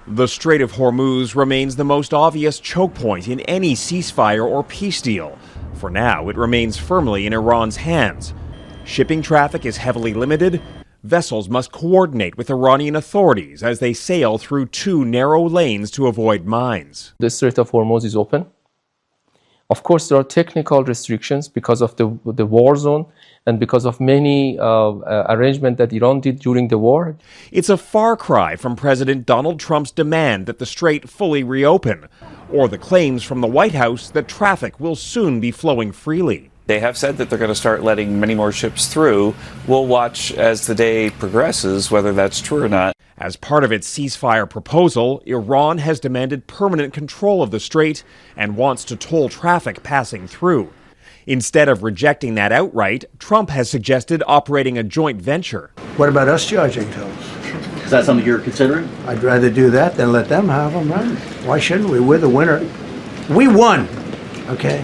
The Strait of Hormuz remains the most obvious choke point in any ceasefire or peace deal. For now, it remains firmly in Iran's hands. Shipping traffic is heavily limited. Vessels must coordinate with Iranian authorities as they sail through two narrow lanes to avoid mines. The Strait of Hormuz is open. Of course, there are technical restrictions because of the war zone and because of many arrangements that Iran did during the war. It's a far cry from President Donald Trump's demand that the strait fully reopen, or the claims from the White House that traffic will soon be flowing freely. They have said that they're going to start letting many more ships through. We'll watch as the day progresses whether that's true or not. As part of its ceasefire proposal, Iran has demanded permanent control of the strait and wants to toll traffic passing through. Instead of rejecting that outright, Trump has suggested operating a joint venture. What about us charging tolls? Is that something you're considering? I'd rather do that than let them have them, right? Why shouldn't we? We're the winner. We won, okay?